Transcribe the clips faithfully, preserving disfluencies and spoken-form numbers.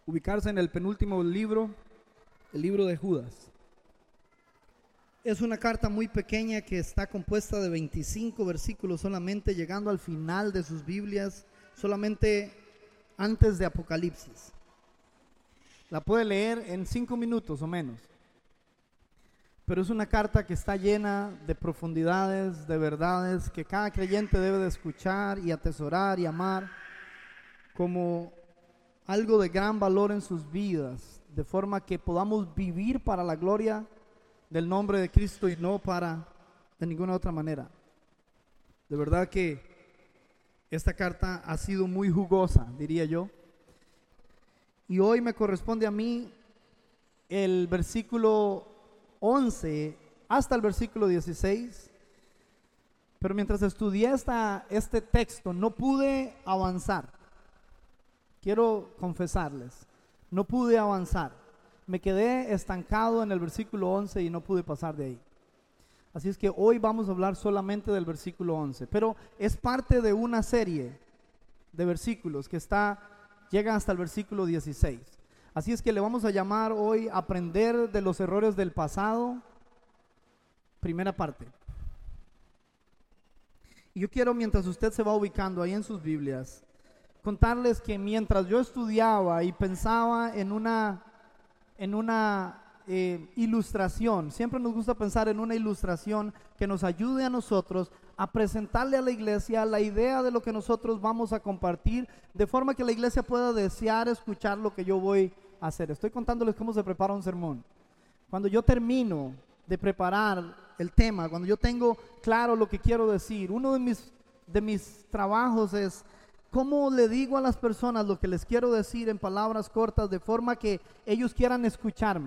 ubicarse en el penúltimo libro, el libro de Judas. Es una carta muy pequeña que está compuesta de veinticinco versículos solamente, llegando al final de sus Biblias, solamente antes de Apocalipsis. La puede leer en cinco minutos o menos. Pero es una carta que está llena de profundidades, de verdades que cada creyente debe de escuchar y atesorar y amar como algo de gran valor en sus vidas, de forma que podamos vivir para la gloria del nombre de Cristo y no para de ninguna otra manera. De verdad que esta carta ha sido muy jugosa, diría yo. Y hoy me corresponde a mí el versículo once hasta el versículo dieciséis. Pero mientras estudié esta, este texto no pude avanzar. Quiero confesarles, no pude avanzar. Me quedé estancado en el versículo once y no pude pasar de ahí. Así es que hoy vamos a hablar solamente del versículo once, pero es parte de una serie de versículos que está, llega hasta el versículo dieciséis. Así es que le vamos a llamar hoy aprender de los errores del pasado, primera parte. Y yo quiero, mientras usted se va ubicando ahí en sus Biblias, contarles que mientras yo estudiaba y pensaba en una, en una eh, ilustración, siempre nos gusta pensar en una ilustración que nos ayude a nosotros a presentarle a la iglesia la idea de lo que nosotros vamos a compartir, de forma que la iglesia pueda desear escuchar lo que yo voy a hacer. Estoy contándoles cómo se prepara un sermón. Cuando yo termino de preparar el tema, cuando yo tengo claro lo que quiero decir, uno de mis, de mis trabajos es cómo le digo a las personas lo que les quiero decir en palabras cortas, de forma que ellos quieran escucharme.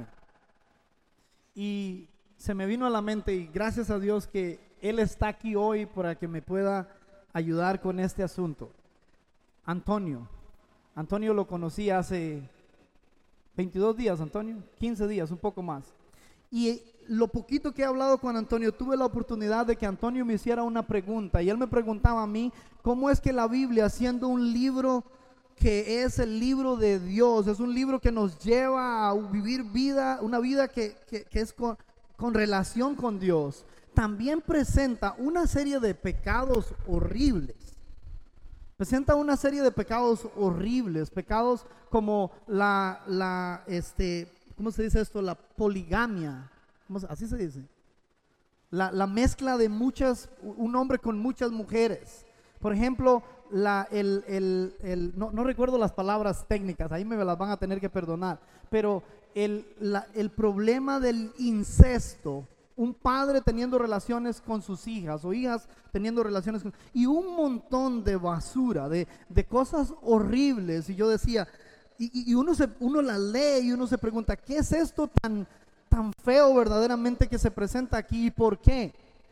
Y se me vino a la mente, y gracias a Dios que Él está aquí hoy para que me pueda ayudar con este asunto. Antonio. Antonio lo conocí hace veintidós días, Antonio, quince días, un poco más. Y lo poquito que he hablado con Antonio, tuve la oportunidad de que Antonio me hiciera una pregunta, y él me preguntaba a mí, ¿cómo es que la Biblia, siendo un libro que es el libro de Dios, es un libro que nos lleva a vivir vida, una vida que, que, que es con, con relación con Dios, también presenta una serie de pecados horribles? Presenta una serie de pecados horribles, pecados como la, la este, ¿cómo se dice esto? La poligamia, ¿cómo se, así se dice? La, la mezcla de muchas, un hombre con muchas mujeres. Por ejemplo, la, el, el, el, no, no recuerdo las palabras técnicas, ahí me las van a tener que perdonar, pero el, la, el problema del incesto, un padre teniendo relaciones con sus hijas o hijas teniendo relaciones con, y un montón de basura, de, de cosas horribles. Y yo decía, y, y uno, se, uno la lee y uno se pregunta, ¿qué es esto tan, tan feo verdaderamente que se presenta aquí y por qué?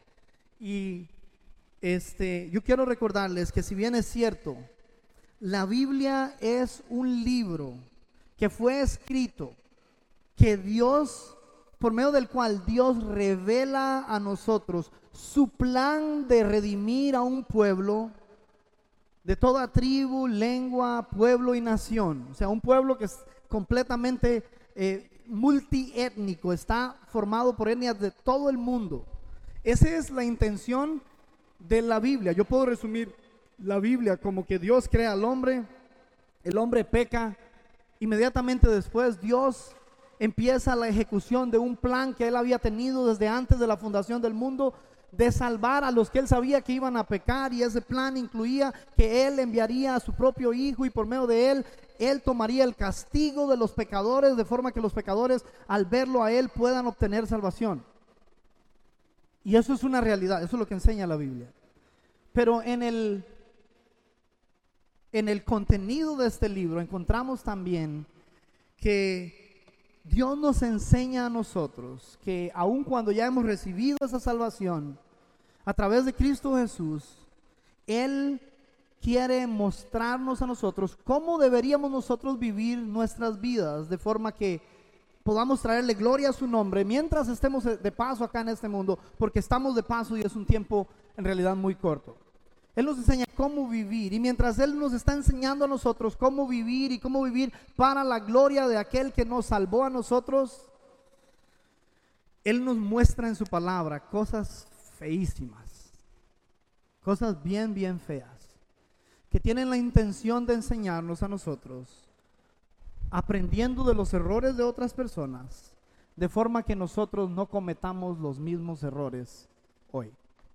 Y este, yo quiero recordarles que si bien es cierto, la Biblia es un libro que fue escrito, que Dios, por medio del cual Dios revela a nosotros su plan de redimir a un pueblo de toda tribu, lengua, pueblo y nación. O sea, un pueblo que es completamente eh, multiétnico, está formado por etnias de todo el mundo. Esa es la intención de la Biblia. Yo puedo resumir la Biblia como que Dios crea al hombre, el hombre peca, inmediatamente después Dios empieza la ejecución de un plan que Él había tenido desde antes de la fundación del mundo, de salvar a los que Él sabía que iban a pecar, y ese plan incluía que Él enviaría a su propio Hijo, y por medio de Él, Él tomaría el castigo de los pecadores, de forma que los pecadores, al verlo a Él, puedan obtener salvación. Y eso es una realidad, eso es lo que enseña la Biblia. Pero en el, en el contenido de este libro encontramos también que Dios nos enseña a nosotros que aun cuando ya hemos recibido esa salvación a través de Cristo Jesús, Él quiere mostrarnos a nosotros cómo deberíamos nosotros vivir nuestras vidas, de forma que podamos traerle gloria a su nombre mientras estemos de paso acá en este mundo, porque estamos de paso y es un tiempo en realidad muy corto. Él nos enseña cómo vivir, y mientras Él nos está enseñando a nosotros cómo vivir y cómo vivir para la gloria de aquel que nos salvó a nosotros, Él nos muestra en su palabra cosas feísimas, cosas bien, bien feas, que tienen la intención de enseñarnos a nosotros, aprendiendo de los errores de otras personas, de forma que nosotros no cometamos los mismos errores hoy.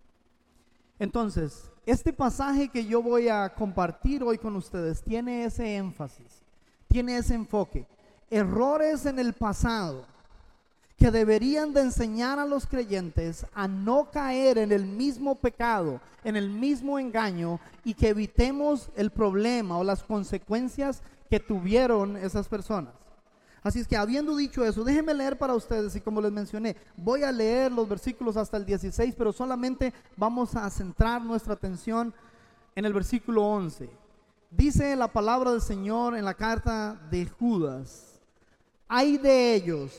Entonces, este pasaje que yo voy a compartir hoy con ustedes tiene ese énfasis, tiene ese enfoque. Errores en el pasado que deberían de enseñar a los creyentes a no caer en el mismo pecado, en el mismo engaño, y que evitemos el problema o las consecuencias que tuvieron esas personas. Así es que, habiendo dicho eso, déjenme leer para ustedes, y como les mencioné, voy a leer los versículos hasta el dieciséis, pero solamente vamos a centrar nuestra atención en el versículo once. Dice la palabra del Señor en la carta de Judas: ay de ellos,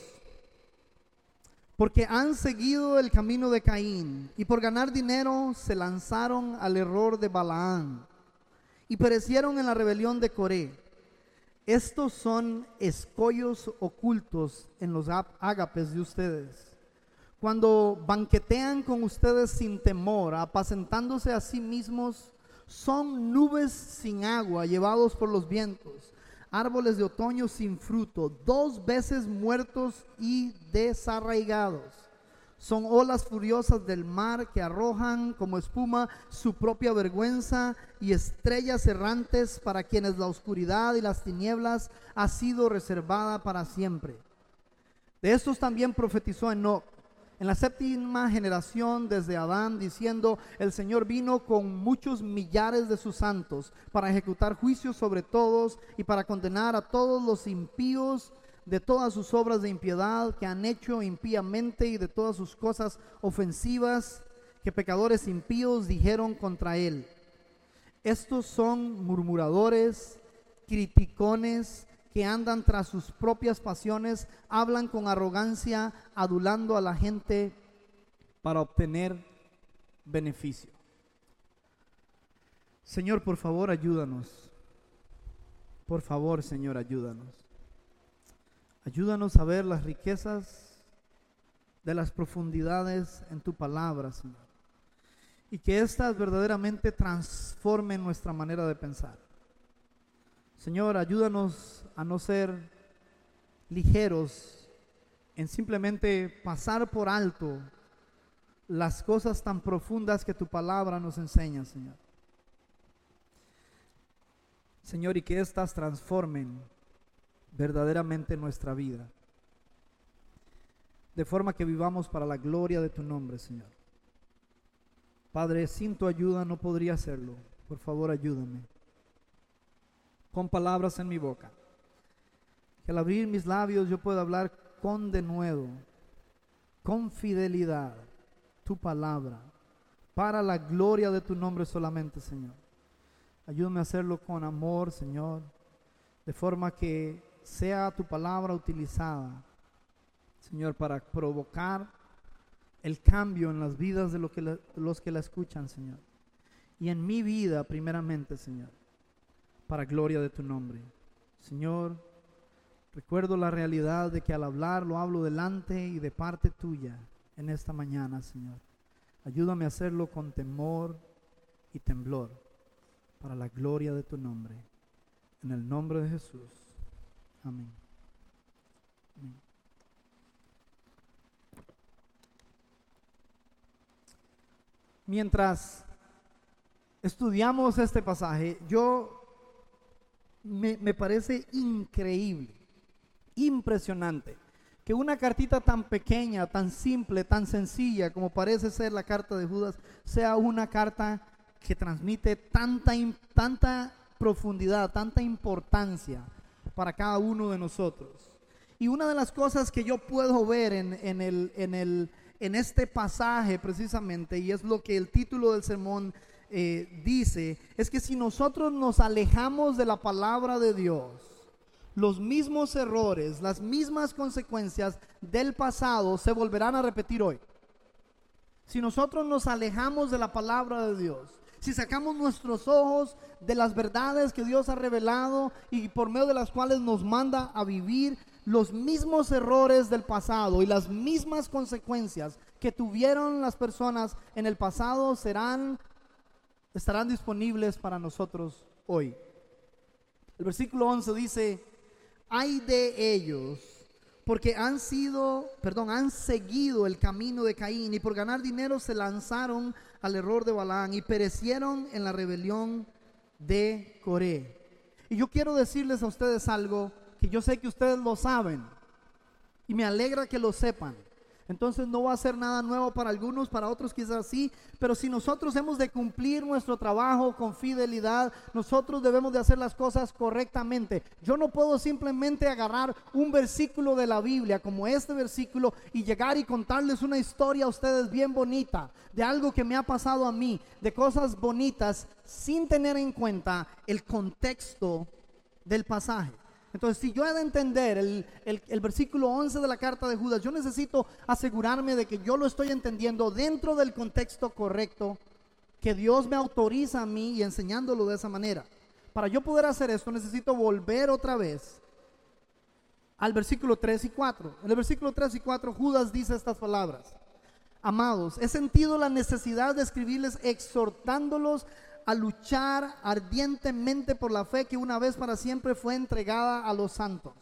porque han seguido el camino de Caín, y por ganar dinero se lanzaron al error de Balaam, y perecieron en la rebelión de Coré. Estos son escollos ocultos en los ágapes de ustedes, cuando banquetean con ustedes sin temor, apacentándose a sí mismos. Son nubes sin agua, llevados por los vientos, árboles de otoño sin fruto, dos veces muertos y desarraigados. Son olas furiosas del mar que arrojan como espuma su propia vergüenza, y estrellas errantes para quienes la oscuridad y las tinieblas ha sido reservada para siempre. De estos también profetizó Enoc en la séptima generación desde Adán, diciendo: el Señor vino con muchos millares de sus santos para ejecutar juicios sobre todos y para condenar a todos los impíos de todas sus obras de impiedad que han hecho impíamente, y de todas sus cosas ofensivas que pecadores impíos dijeron contra él. Estos son murmuradores, criticones, que andan tras sus propias pasiones, hablan con arrogancia, adulando a la gente para obtener beneficio. Señor, por favor, ayúdanos. Por favor, Señor, ayúdanos. Ayúdanos a ver las riquezas de las profundidades en tu palabra, Señor, y que éstas verdaderamente transformen nuestra manera de pensar. Señor, ayúdanos a no ser ligeros en simplemente pasar por alto las cosas tan profundas que tu palabra nos enseña, Señor. Señor, y que éstas transformen verdaderamente nuestra vida, de forma que vivamos para la gloria de tu nombre, Señor. Padre, sin tu ayuda no podría hacerlo. Por favor, ayúdame. Con palabras en mi boca, que al abrir mis labios yo pueda hablar con denuedo, con fidelidad, tu palabra, para la gloria de tu nombre solamente, Señor. Ayúdame a hacerlo con amor, Señor, de forma que sea tu palabra utilizada, Señor, para provocar el cambio en las vidas de los que la, los que la escuchan, Señor, y en mi vida primeramente, Señor, para gloria de tu nombre. Señor, recuerdo la realidad de que al hablar lo hablo delante y de parte tuya en esta mañana, Señor. Ayúdame a hacerlo con temor y temblor, para la gloria de tu nombre, en el nombre de Jesús. Amén. Amén. Mientras estudiamos este pasaje, yo me, me parece increíble, impresionante, que una cartita tan pequeña, tan simple, tan sencilla como parece ser la carta de Judas, sea una carta que transmite tanta, tanta profundidad, tanta importancia para cada uno de nosotros. Y una de las cosas que yo puedo ver en, en, el, en, el, en este pasaje precisamente, y es lo que el título del sermón eh, dice, es que si nosotros nos alejamos de la palabra de Dios, los mismos errores, las mismas consecuencias del pasado se volverán a repetir hoy. Si nosotros nos alejamos de la palabra de Dios, si sacamos nuestros ojos de las verdades que Dios ha revelado y por medio de las cuales nos manda a vivir, los mismos errores del pasado y las mismas consecuencias que tuvieron las personas en el pasado serán, estarán disponibles para nosotros hoy. El versículo once dice: ay de ellos, porque han sido, perdón, han seguido el camino de Caín, y por ganar dinero se lanzaron al error de Balaam y perecieron en la rebelión de Coré. Y yo quiero decirles a ustedes algo que yo sé que ustedes lo saben y me alegra que lo sepan. Entonces no va a ser nada nuevo para algunos, para otros quizás sí, pero si nosotros hemos de cumplir nuestro trabajo con fidelidad, nosotros debemos de hacer las cosas correctamente. Yo no puedo simplemente agarrar un versículo de la Biblia como este versículo y llegar y contarles una historia a ustedes bien bonita de algo que me ha pasado a mí, de cosas bonitas, sin tener en cuenta el contexto del pasaje. Entonces, si yo he de entender el, el, el versículo once de la carta de Judas, yo necesito asegurarme de que yo lo estoy entendiendo dentro del contexto correcto que Dios me autoriza a mí y enseñándolo de esa manera. Para yo poder hacer esto, necesito volver otra vez al versículo tres y cuatro. En el versículo tres y cuatro, Judas dice estas palabras: amados, he sentido la necesidad de escribirles exhortándolos a luchar ardientemente por la fe que una vez para siempre fue entregada a los santos.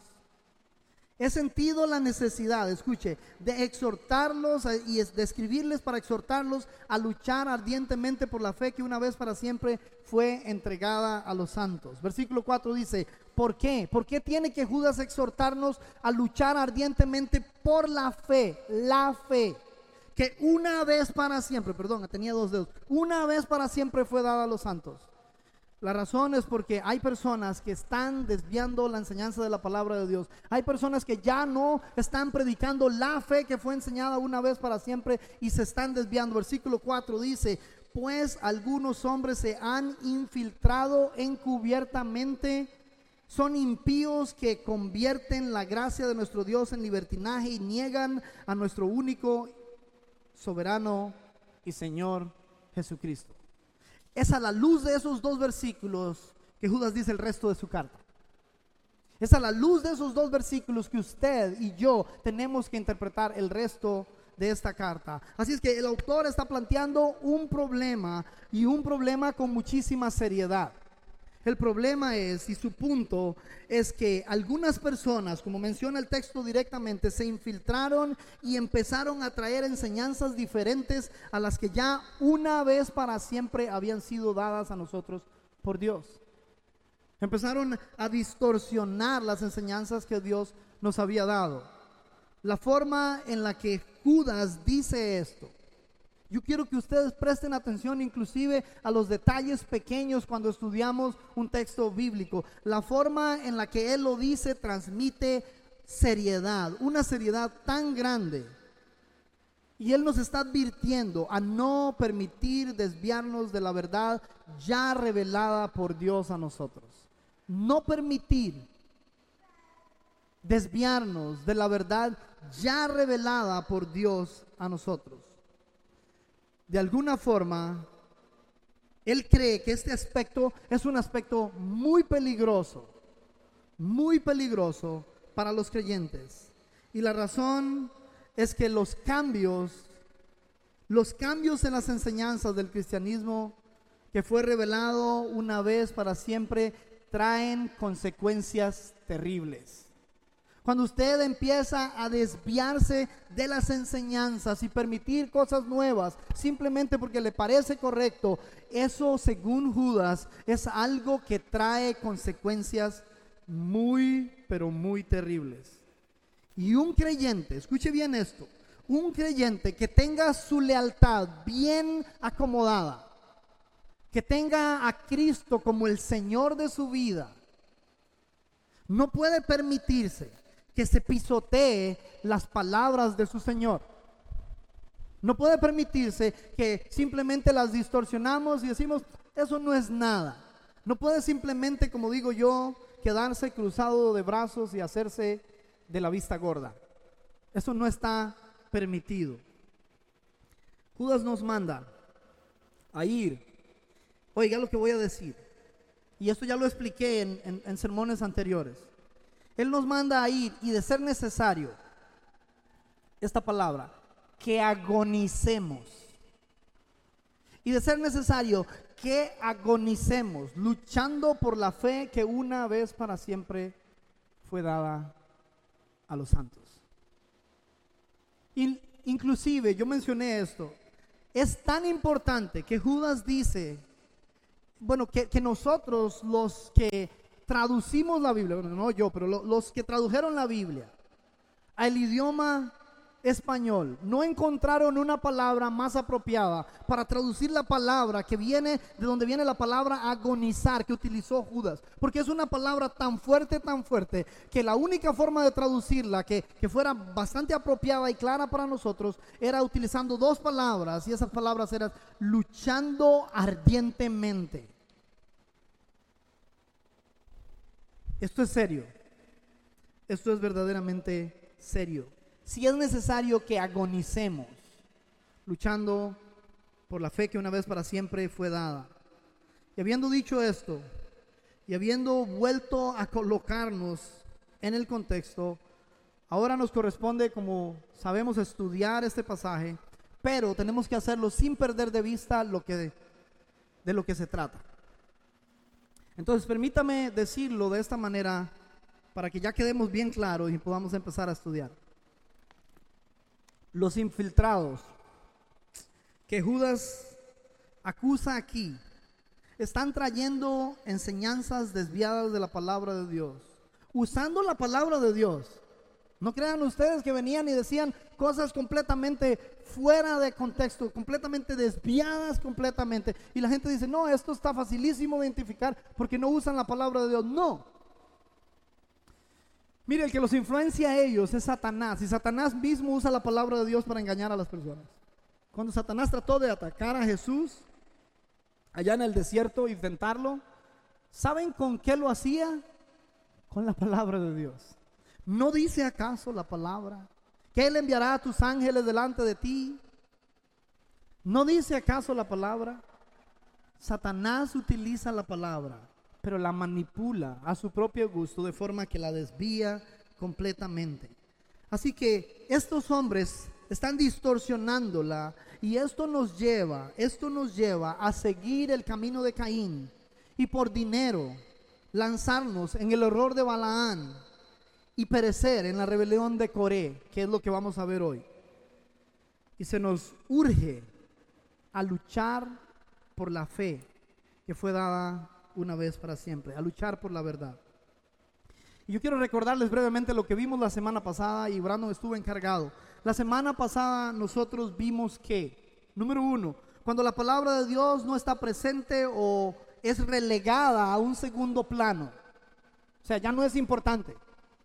He sentido la necesidad, escuche, de exhortarlos y de escribirles para exhortarlos a luchar ardientemente por la fe que una vez para siempre fue entregada a los santos. Versículo cuatro dice: ¿por qué? ¿Por qué tiene que Judas exhortarnos a luchar ardientemente por la fe? La fe que una vez para siempre, perdón, tenía dos dedos, una vez para siempre fue dada a los santos. La razón es porque hay personas que están desviando la enseñanza de la palabra de Dios. Hay personas que ya no están predicando la fe que fue enseñada una vez para siempre y se están desviando. Versículo cuatro dice: pues algunos hombres se han infiltrado encubiertamente, son impíos que convierten la gracia de nuestro Dios en libertinaje y niegan a nuestro único soberano y Señor Jesucristo. Es a la luz de esos dos versículos que Judas dice el resto de su carta. Es a la luz de esos dos versículos que usted y yo tenemos que interpretar el resto de esta carta. Así es que el autor está planteando un problema, y un problema con muchísima seriedad. El problema es, y su punto es que algunas personas, como menciona el texto directamente, se infiltraron y empezaron a traer enseñanzas diferentes a las que ya una vez para siempre habían sido dadas a nosotros por Dios. Empezaron a distorsionar las enseñanzas que Dios nos había dado. La forma en la que Judas dice esto, yo quiero que ustedes presten atención inclusive a los detalles pequeños cuando estudiamos un texto bíblico. La forma en la que él lo dice transmite seriedad, una seriedad tan grande. Y él nos está advirtiendo a no permitir desviarnos de la verdad ya revelada por Dios a nosotros. No permitir desviarnos de la verdad ya revelada por Dios a nosotros. De alguna forma, él cree que este aspecto es un aspecto muy peligroso, muy peligroso para los creyentes. Y la razón es que los cambios, los cambios en las enseñanzas del cristianismo que fue revelado una vez para siempre traen consecuencias terribles. Cuando usted empieza a desviarse de las enseñanzas y permitir cosas nuevas simplemente porque le parece correcto, eso, según Judas, es algo que trae consecuencias muy, pero muy terribles. Y un creyente, escuche bien esto, un creyente que tenga su lealtad bien acomodada, que tenga a Cristo como el Señor de su vida, no puede permitirse que se pisotee las palabras de su Señor. No puede permitirse que simplemente las distorsionamos y decimos, eso no es nada. No puede simplemente, como digo yo, quedarse cruzado de brazos y hacerse de la vista gorda. Eso no está permitido. Judas nos manda a ir Oiga lo que voy a decir. Y esto ya lo expliqué en, en, en sermones anteriores. Él nos manda a ir y de ser necesario, esta palabra, que agonicemos. Y de ser necesario que agonicemos, luchando por la fe que una vez para siempre fue dada a los santos. In, inclusive, yo mencioné esto, es tan importante que Judas dice, bueno, que, que nosotros los que traducimos la Biblia, bueno, no yo, pero lo, los que tradujeron la Biblia al idioma español, no encontraron una palabra más apropiada para traducir la palabra que viene de donde viene la palabra agonizar que utilizó Judas, porque es una palabra tan fuerte, tan fuerte, que la única forma de traducirla que, que fuera bastante apropiada y clara para nosotros era utilizando dos palabras, y esas palabras eran luchando ardientemente. Esto es serio, esto es verdaderamente serio. Si es necesario que agonicemos, luchando por la fe que una vez para siempre fue dada. Y habiendo dicho esto, y habiendo vuelto a colocarnos en el contexto, ahora nos corresponde, como sabemos, estudiar este pasaje, pero tenemos que hacerlo sin perder de vista lo que, de lo que se trata. Entonces, permítame decirlo de esta manera para que ya quedemos bien claros y podamos empezar a estudiar. Los infiltrados que Judas acusa aquí están trayendo enseñanzas desviadas de la palabra de Dios, usando la palabra de Dios. No crean ustedes que venían y decían cosas completamente fuera de contexto, completamente desviadas completamente, y la gente dice, no, esto está facilísimo de identificar porque no usan la palabra de Dios. No. Mire, el que los influencia a ellos es Satanás, y Satanás mismo usa la palabra de Dios para engañar a las personas. Cuando Satanás trató de atacar a Jesús allá en el desierto y tentarlo, ¿saben con qué lo hacía? Con la palabra de Dios. ¿No dice acaso la palabra que Él enviará a tus ángeles delante de ti? ¿No dice acaso la palabra? Satanás utiliza la palabra, pero la manipula a su propio gusto, de forma que la desvía completamente. Así que estos hombres están distorsionándola, y esto nos lleva, esto nos lleva a seguir el camino de Caín, y por dinero lanzarnos en el error de Balaán y perecer en la rebelión de Coré, que es lo que vamos a ver hoy. Y se nos urge a luchar por la fe que fue dada una vez para siempre, a luchar por la verdad. Y yo quiero recordarles brevemente lo que vimos la semana pasada, y Brandon estuvo encargado. La semana pasada nosotros vimos que, número uno, cuando la palabra de Dios no está presente o es relegada a un segundo plano, o sea, ya no es importante,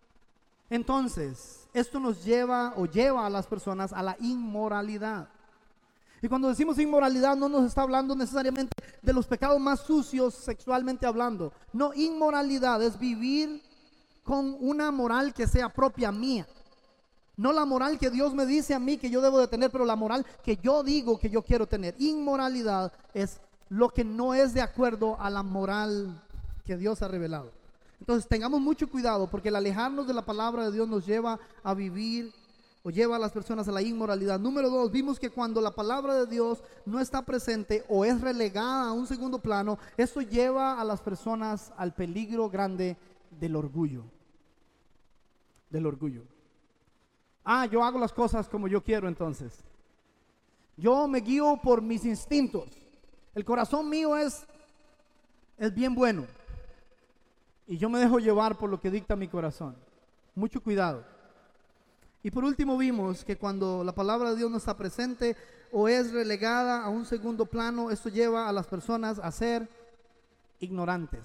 entonces esto nos lleva o lleva a las personas a la inmoralidad. Y cuando decimos inmoralidad, no nos está hablando necesariamente de los pecados más sucios sexualmente hablando. No, inmoralidad es vivir con una moral que sea propia mía. No la moral que Dios me dice a mí que yo debo de tener, pero la moral que yo digo que yo quiero tener. Inmoralidad es lo que no es de acuerdo a la moral que Dios ha revelado. Entonces tengamos mucho cuidado, porque el alejarnos de la palabra de Dios nos lleva a vivir o lleva a las personas a la inmoralidad. Número dos, vimos que cuando la palabra de Dios no está presente o es relegada a un segundo plano, eso lleva a las personas al peligro grande del orgullo. Del orgullo. Ah, yo hago las cosas como yo quiero entonces. Yo me guío por mis instintos. El corazón mío es, es bien bueno. Y yo me dejo llevar por lo que dicta mi corazón. Mucho cuidado. Y por último vimos que cuando la palabra de Dios no está presente o es relegada a un segundo plano, esto lleva a las personas a ser ignorantes.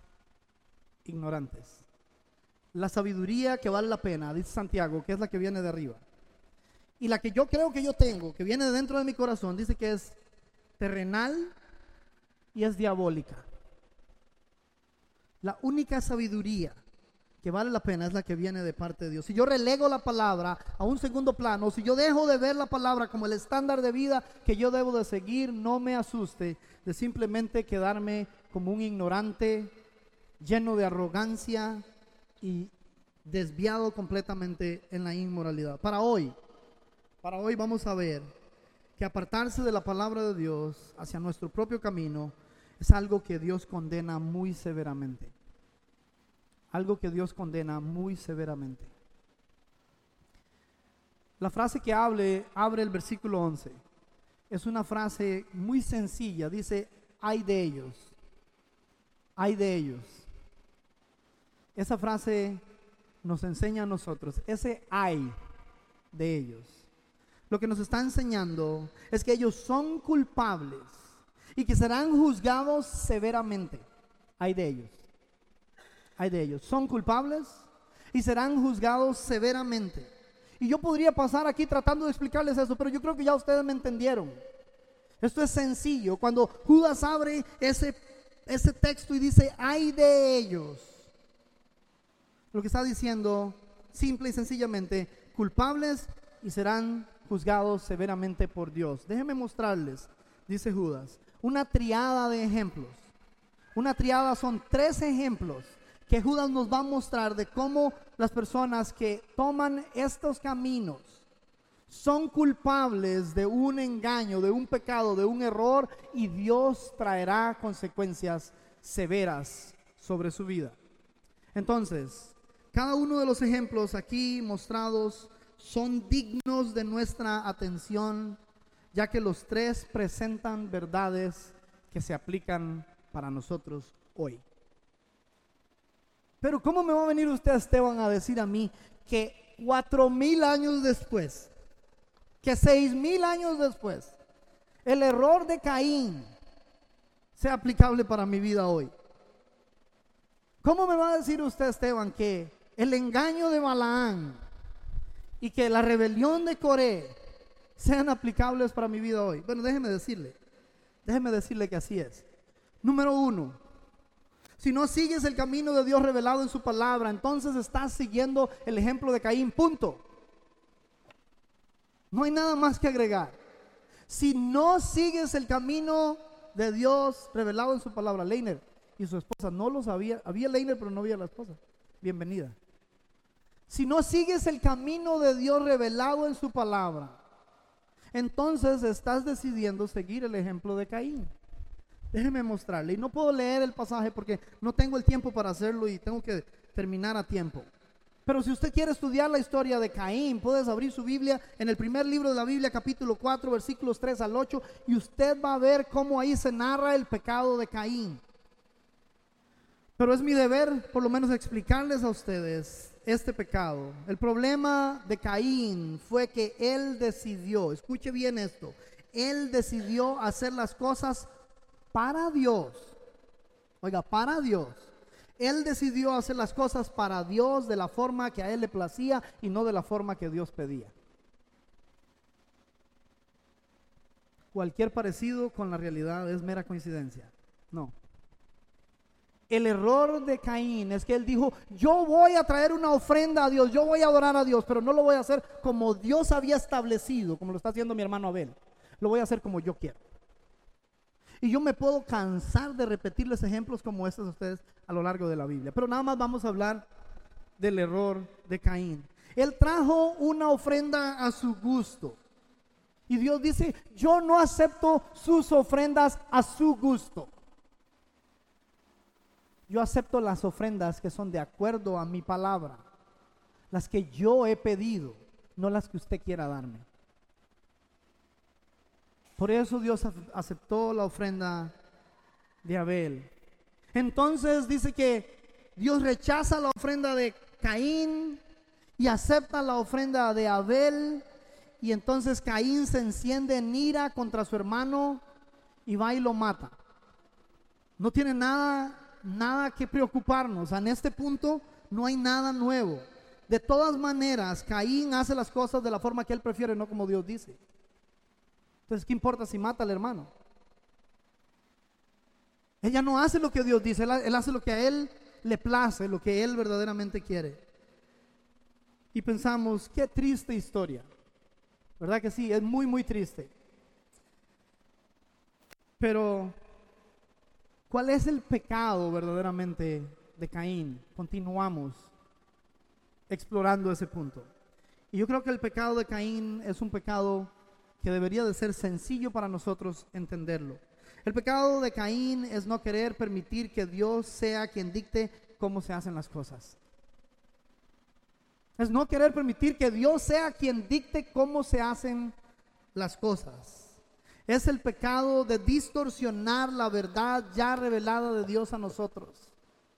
Ignorantes. La sabiduría que vale la pena, dice Santiago, que es la que viene de arriba, y la que yo creo que yo tengo, que viene de dentro de mi corazón, dice que es terrenal y es diabólica. La única sabiduría que que vale la pena es la que viene de parte de Dios. Si yo relego la palabra a un segundo plano, si yo dejo de ver la palabra como el estándar de vida que yo debo de seguir, no me asuste de simplemente quedarme como un ignorante, lleno de arrogancia y desviado completamente en la inmoralidad. Para hoy, para hoy vamos a ver que apartarse de la palabra de Dios hacia nuestro propio camino es algo que Dios condena muy severamente. Algo que Dios condena muy severamente. La frase que hable, abre el versículo once es una frase muy sencilla. Dice, ay de ellos, ay de ellos. Esa frase nos enseña a nosotros, ese ay de ellos. Lo que nos está enseñando es que ellos son culpables y que serán juzgados severamente. Ay de ellos. Ay de ellos, son culpables y serán juzgados severamente. Y yo podría pasar aquí tratando de explicarles eso, pero yo creo que ya ustedes me entendieron. Esto es sencillo. Cuando Judas abre ese, ese texto y dice, ay de ellos, lo que está diciendo, simple y sencillamente, culpables y serán juzgados severamente por Dios. Déjenme mostrarles, dice Judas, una triada de ejemplos. Una triada son tres ejemplos que Judas nos va a mostrar de cómo las personas que toman estos caminos son culpables de un engaño, de un pecado, de un error, y Dios traerá consecuencias severas sobre su vida. Entonces, cada uno de los ejemplos aquí mostrados son dignos de nuestra atención, ya que los tres presentan verdades que se aplican para nosotros hoy. Pero ¿cómo me va a venir usted, Esteban, a decir a mí que cuatro mil años después, que seis mil años después, el error de Caín sea aplicable para mi vida hoy? ¿Cómo me va a decir usted, Esteban, que el engaño de Balaán y que la rebelión de Coré sean aplicables para mi vida hoy? Bueno, déjeme decirle, déjeme decirle que así es. Número uno, si no sigues el camino de Dios revelado en su palabra, entonces estás siguiendo el ejemplo de Caín, punto. No hay nada más que agregar. Si no sigues el camino de Dios revelado en su palabra, Leiner y su esposa no lo sabía, había Leiner pero no había la esposa, bienvenida. Si no sigues el camino de Dios revelado en su palabra, entonces estás decidiendo seguir el ejemplo de Caín. Déjeme mostrarle, y no puedo leer el pasaje porque no tengo el tiempo para hacerlo y tengo que terminar a tiempo. Pero si usted quiere estudiar la historia de Caín, puedes abrir su Biblia en el primer libro de la Biblia, capítulo cuatro, versículos tres al ocho, y usted va a ver cómo ahí se narra el pecado de Caín. Pero es mi deber por lo menos explicarles a ustedes este pecado. El problema de Caín fue que él decidió, escuche bien esto, él decidió hacer las cosas para Dios. Oiga, para Dios. Él decidió hacer las cosas para Dios de la forma que a él le placía y no de la forma que Dios pedía. Cualquier parecido con la realidad es mera coincidencia. No. El error de Caín es que él dijo, yo voy a traer una ofrenda a Dios, yo voy a adorar a Dios, pero no lo voy a hacer como Dios había establecido, como lo está haciendo mi hermano Abel. Lo voy a hacer como yo quiero. Y yo me puedo cansar de repetirles ejemplos como estos a ustedes a lo largo de la Biblia. Pero nada más vamos a hablar del error de Caín. Él trajo una ofrenda a su gusto. Y Dios dice, yo no acepto sus ofrendas a su gusto. Yo acepto las ofrendas que son de acuerdo a mi palabra. Las que yo he pedido, no las que usted quiera darme. Por eso Dios aceptó la ofrenda de Abel. Entonces dice que Dios rechaza la ofrenda de Caín y acepta la ofrenda de Abel. Y entonces Caín se enciende en ira contra su hermano y va y lo mata. No tiene nada, nada que preocuparnos. En este punto no hay nada nuevo. De todas maneras, Caín hace las cosas de la forma que él prefiere, no como Dios dice. Entonces, ¿qué importa si mata al hermano? Ella no hace lo que Dios dice, él, él hace lo que a él le place, lo que Él verdaderamente quiere. Y pensamos, qué triste historia, ¿verdad que sí? Es muy, muy triste. Pero, ¿cuál es el pecado verdaderamente de Caín? Continuamos explorando ese punto. Y yo creo que el pecado de Caín es un pecado que debería de ser sencillo para nosotros entenderlo. El pecado de Caín es no querer permitir que Dios sea quien dicte cómo se hacen las cosas. Es no querer permitir que Dios sea quien dicte cómo se hacen las cosas. Es el pecado de distorsionar la verdad ya revelada de Dios a nosotros.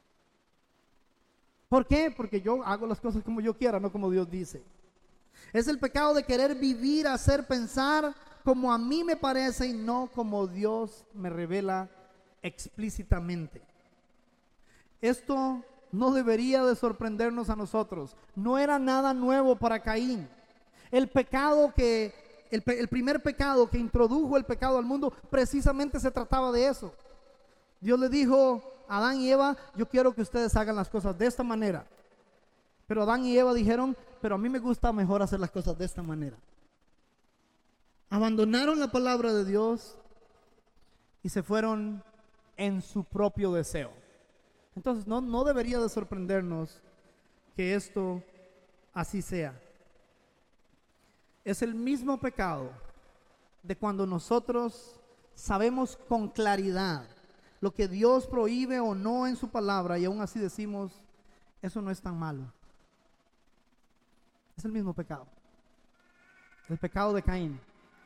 ¿Por qué? Porque yo hago las cosas como yo quiera, no como Dios dice. Es el pecado de querer vivir, hacer, pensar como a mí me parece y no como Dios me revela explícitamente. Esto no debería de sorprendernos a nosotros. No era nada nuevo para Caín. El pecado que, el, el primer pecado que introdujo el pecado al mundo, precisamente se trataba de eso. Dios le dijo a Adán y Eva, yo quiero que ustedes hagan las cosas de esta manera. Pero Adán y Eva dijeron, pero a mí me gusta mejor hacer las cosas de esta manera. Abandonaron la palabra de Dios y se fueron en su propio deseo. Entonces no, no debería de sorprendernos que esto así sea. Es el mismo pecado de cuando nosotros sabemos con claridad lo que Dios prohíbe o no en su palabra y aún así decimos, eso no es tan malo. Es el mismo pecado. El pecado de Caín.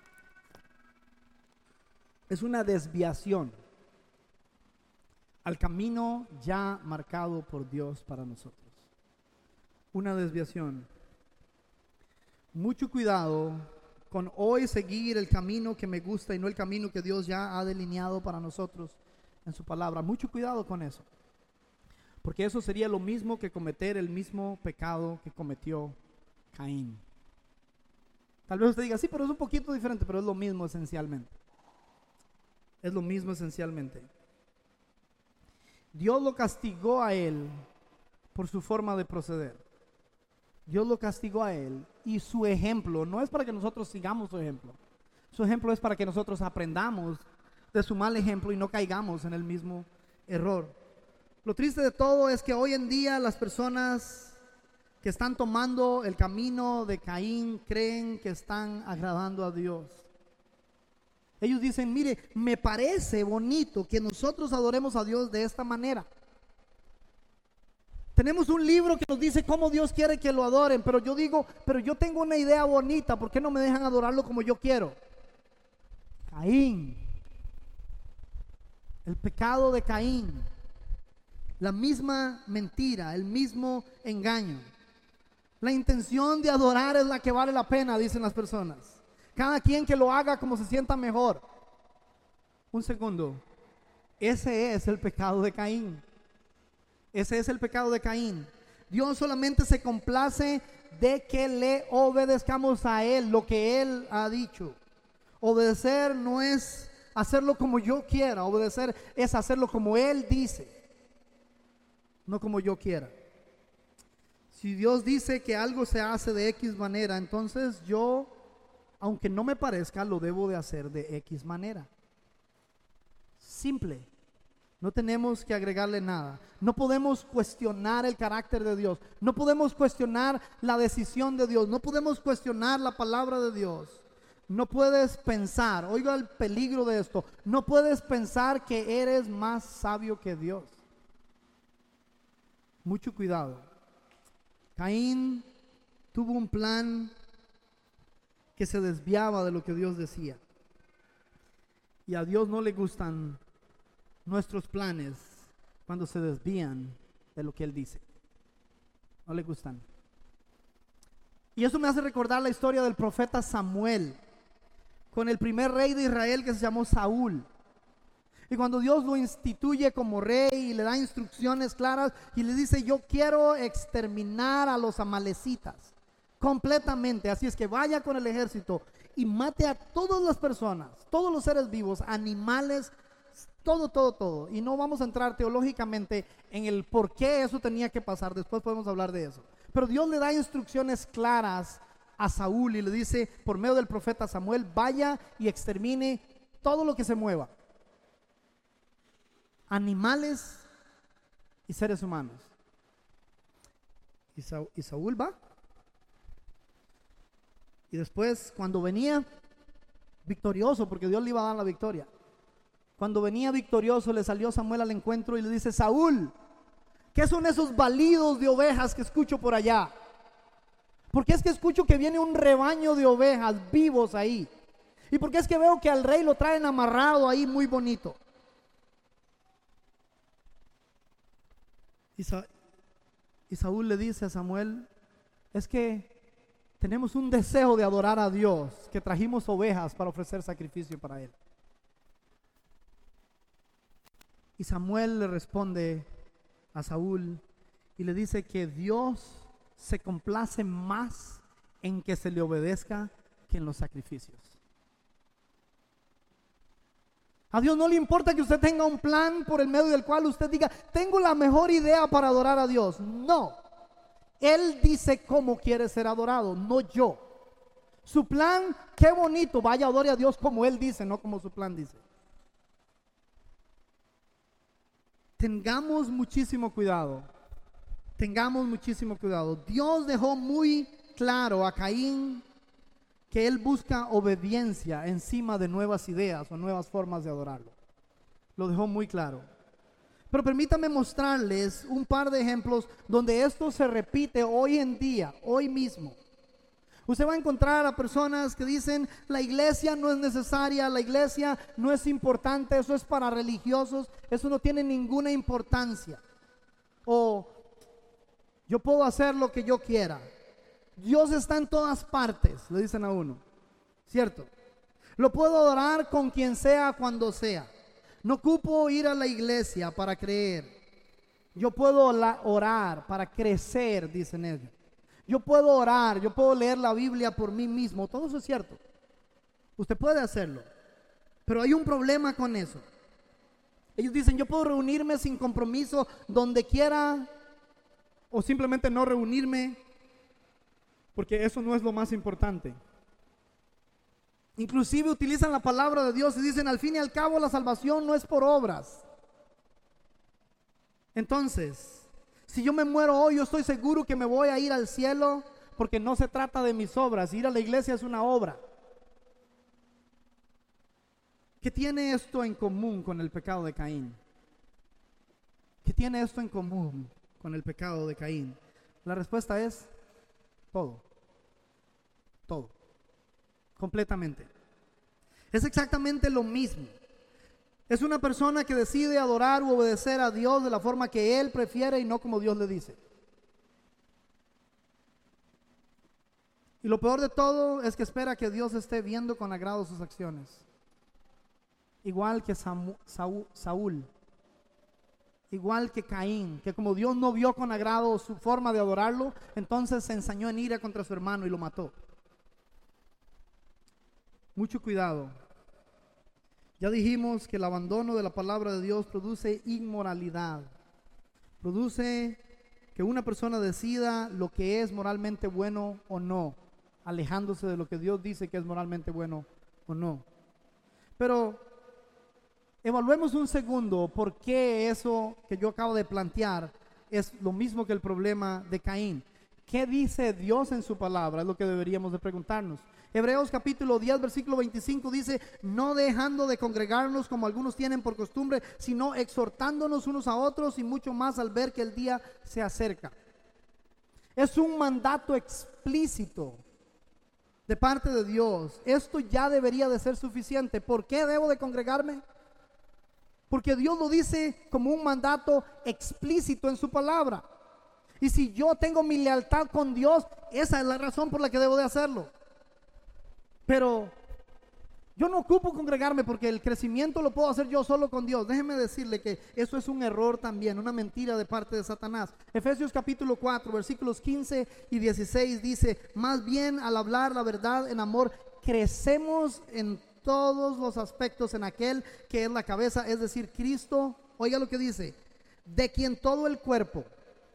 Es una desviación al camino ya marcado por Dios para nosotros. Una desviación. Mucho cuidado con hoy seguir el camino que me gusta y no el camino que Dios ya ha delineado para nosotros en su palabra. Mucho cuidado con eso. Porque eso sería lo mismo que cometer el mismo pecado que cometió Caín. Tal vez usted diga, sí, pero es un poquito diferente, pero es lo mismo esencialmente. Es lo mismo esencialmente. Dios lo castigó a él por su forma de proceder. Dios lo castigó a él y su ejemplo no es para que nosotros sigamos su ejemplo. Su ejemplo es para que nosotros aprendamos de su mal ejemplo y no caigamos en el mismo error. Lo triste de todo es que hoy en día las personas que están tomando el camino de Caín creen que están agradando a Dios. Ellos dicen, mire, me parece bonito que nosotros adoremos a Dios de esta manera. Tenemos un libro que nos dice cómo Dios quiere que lo adoren, pero yo digo, pero yo tengo una idea bonita, ¿por qué no me dejan adorarlo como yo quiero? Caín, el pecado de Caín, la misma mentira, el mismo engaño. La intención de adorar es la que vale la pena, dicen las personas. Cada quien que lo haga como se sienta mejor. Un segundo, ese es el pecado de Caín. Ese es el pecado de Caín. Dios solamente se complace de que le obedezcamos a Él, lo que Él ha dicho. Obedecer no es hacerlo como yo quiera, obedecer es hacerlo como Él dice, no como yo quiera. Si Dios dice que algo se hace de X manera, entonces yo, aunque no me parezca, lo debo de hacer de X manera. Simple. No tenemos que agregarle nada. No podemos cuestionar el carácter de Dios. No podemos cuestionar la decisión de Dios. No podemos cuestionar la palabra de Dios. No puedes pensar, oiga el peligro de esto, no puedes pensar que eres más sabio que Dios. Mucho cuidado. Caín tuvo un plan que se desviaba de lo que Dios decía. Y a Dios no le gustan nuestros planes cuando se desvían de lo que Él dice. No le gustan. Y eso me hace recordar la historia del profeta Samuel con el primer rey de Israel que se llamó Saúl. Y cuando Dios lo instituye como rey y le da instrucciones claras y le dice, yo quiero exterminar a los amalecitas completamente, así es que vaya con el ejército y mate a todas las personas, todos los seres vivos, animales, todo, todo, todo. Y no vamos a entrar teológicamente en el por qué eso tenía que pasar. Después podemos hablar de eso. Pero Dios le da instrucciones claras a Saúl y le dice por medio del profeta Samuel: vaya y extermine todo lo que se mueva, animales y seres humanos. Y, Sa- y Saúl va. Y después, cuando venía victorioso, porque Dios le iba a dar la victoria, cuando venía victorioso, le salió Samuel al encuentro y le dice: Saúl, ¿qué son esos balidos de ovejas que escucho por allá? Porque es que escucho que viene un rebaño de ovejas vivos ahí. Y porque es que veo que al rey lo traen amarrado ahí muy bonito. Y, Sa- y Saúl le dice a Samuel: es que tenemos un deseo de adorar a Dios, que trajimos ovejas para ofrecer sacrificio para Él. Y Samuel le responde a Saúl y le dice que Dios se complace más en que se le obedezca que en los sacrificios. A Dios no le importa que usted tenga un plan por el medio del cual usted diga: tengo la mejor idea para adorar a Dios. No, Él dice cómo quiere ser adorado, no yo. Su plan, qué bonito, vaya, adore a Dios como Él dice, no como su plan dice. Tengamos muchísimo cuidado, tengamos muchísimo cuidado. Dios dejó muy claro a Caín que él busca obediencia encima de nuevas ideas o nuevas formas de adorarlo. Lo dejó muy claro. Pero permítame mostrarles un par de ejemplos donde esto se repite hoy en día, hoy mismo. Usted va a encontrar a personas que dicen: la iglesia no es necesaria, la iglesia no es importante, eso es para religiosos, eso no tiene ninguna importancia. O yo puedo hacer lo que yo quiera. Dios está en todas partes, le dicen a uno, ¿cierto? Lo puedo adorar con quien sea, cuando sea. No ocupo ir a la iglesia para creer. Yo puedo orar para crecer, dicen ellos. Yo puedo orar, yo puedo leer la Biblia por mí mismo. Todo eso es cierto. Usted puede hacerlo. Pero hay un problema con eso. Ellos dicen: yo puedo reunirme sin compromiso donde quiera, o simplemente no reunirme, porque eso no es lo más importante. Inclusive utilizan la palabra de Dios y dicen: al fin y al cabo la salvación no es por obras. Entonces, si yo me muero hoy, yo estoy seguro que me voy a ir al cielo, porque no se trata de mis obras. Ir a la iglesia es una obra. ¿Qué tiene esto en común con el pecado de Caín? ¿Qué tiene esto en común con el pecado de Caín? La respuesta es todo. Todo. Completamente. Es exactamente lo mismo. Es una persona que decide adorar u obedecer a Dios de la forma que él prefiere y no como Dios le dice. Y lo peor de todo es que espera que Dios esté viendo con agrado sus acciones. Igual que Samu, Saúl, Saúl, igual que Caín, que como Dios no vio con agrado su forma de adorarlo, entonces se ensañó en ira contra su hermano y lo mató. Mucho cuidado. Ya dijimos que el abandono de la palabra de Dios produce inmoralidad. Produce que una persona decida lo que es moralmente bueno o no, alejándose de lo que Dios dice que es moralmente bueno o no. Pero evaluemos un segundo por qué eso que yo acabo de plantear es lo mismo que el problema de Caín. ¿Qué dice Dios en su palabra? Es lo que deberíamos de preguntarnos. Hebreos capítulo diez versículo veinticinco dice: no dejando de congregarnos como algunos tienen por costumbre, sino exhortándonos unos a otros, y mucho más al ver que el día se acerca. Es un mandato explícito de parte de Dios. Esto ya debería de ser suficiente. ¿Por qué debo de congregarme? Porque Dios lo dice como un mandato explícito en su palabra. Y si yo tengo mi lealtad con Dios, esa es la razón por la que debo de hacerlo. Pero yo no ocupo congregarme porque el crecimiento lo puedo hacer yo solo con Dios. Déjeme decirle que eso es un error también, una mentira de parte de Satanás. Efesios capítulo cuatro versículos quince y dieciséis dice: más bien al hablar la verdad en amor, crecemos en todos los aspectos en aquel que es la cabeza, es decir, Cristo. Oiga lo que dice, de quien todo el cuerpo.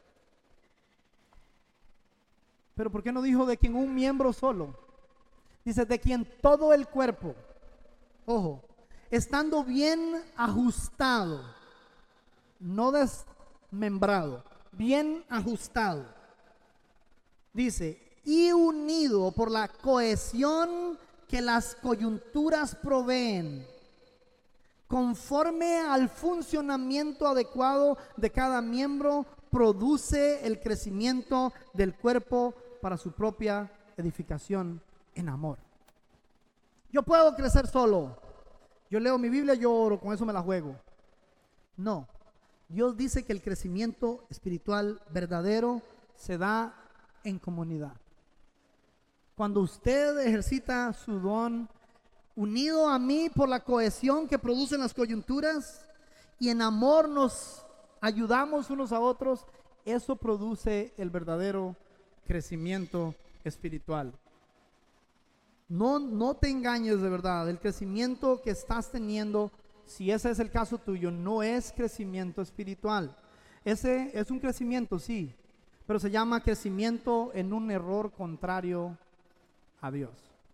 Pero ¿por qué no dijo de quien un miembro solo? Dice, de quien todo el cuerpo, ojo, estando bien ajustado, no desmembrado, bien ajustado. Dice, y unido por la cohesión que las coyunturas proveen, conforme al funcionamiento adecuado de cada miembro, produce el crecimiento del cuerpo para su propia edificación en amor. Yo puedo crecer solo. Yo leo mi Biblia, yo oro, con eso me la juego. No. Dios dice que el crecimiento espiritual verdadero se da en comunidad. Cuando usted ejercita su don unido a mí por la cohesión que producen las coyunturas y en amor nos ayudamos unos a otros, eso produce el verdadero crecimiento espiritual. No, no te engañes de verdad, el crecimiento que estás teniendo, si ese es el caso tuyo, no es crecimiento espiritual. Ese es un crecimiento, sí, pero se llama crecimiento en un error contrario a Dios.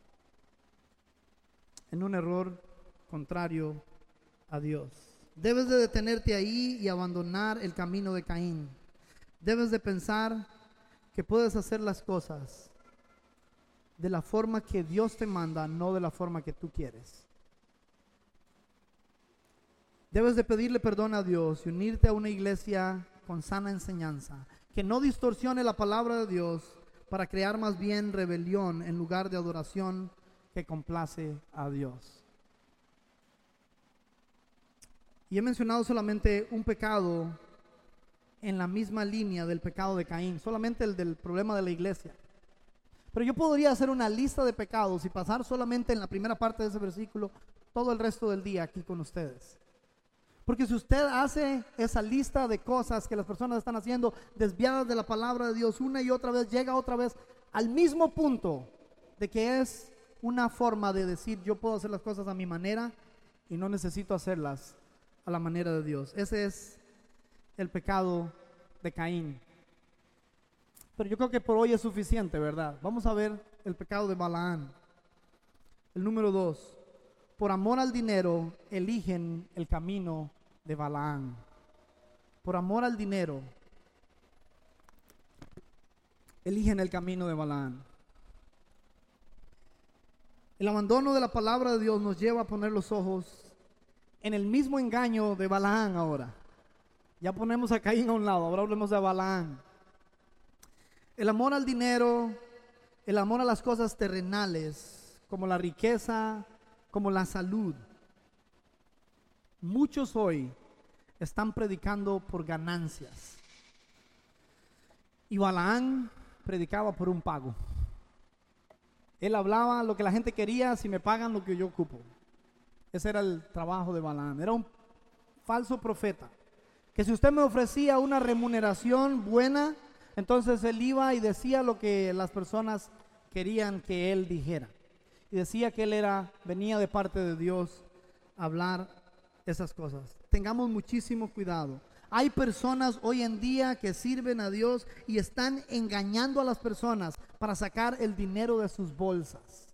En un error contrario a Dios. Debes de detenerte ahí y abandonar el camino de Caín. Debes de pensar que puedes hacer las cosas de la forma que Dios te manda, no de la forma que tú quieres. Debes de pedirle perdón a Dios y unirte a una iglesia con sana enseñanza, que no distorsione la palabra de Dios para crear más bien rebelión en lugar de adoración que complace a Dios. Y he mencionado solamente un pecado en la misma línea del pecado de Caín, solamente el del problema de la iglesia. Pero yo podría hacer una lista de pecados y pasar solamente en la primera parte de ese versículo todo el resto del día aquí con ustedes. Porque si usted hace esa lista de cosas que las personas están haciendo desviadas de la palabra de Dios una y otra vez, llega otra vez al mismo punto de que es una forma de decir yo puedo hacer las cosas a mi manera y no necesito hacerlas a la manera de Dios. Ese es el pecado de Caín. Pero yo creo que por hoy es suficiente, ¿verdad? Vamos a ver el pecado de Balaam. El número dos. Por amor al dinero, eligen el camino de Balaam. Por amor al dinero, eligen el camino de Balaam. El abandono de la palabra de Dios nos lleva a poner los ojos en el mismo engaño de Balaam ahora. Ya ponemos a Caín a un lado, ahora hablemos de Balaam. El amor al dinero, el amor a las cosas terrenales, como la riqueza, como la salud. Muchos hoy están predicando por ganancias. Y Balaam predicaba por un pago. Él hablaba lo que la gente quería, si me pagan lo que yo ocupo. Ese era el trabajo de Balaam. Era un falso profeta. Que si usted me ofrecía una remuneración buena, entonces él iba y decía lo que las personas querían que él dijera. Y decía que él era, venía de parte de Dios a hablar esas cosas. Tengamos muchísimo cuidado. Hay personas hoy en día que sirven a Dios y están engañando a las personas para sacar el dinero de sus bolsas.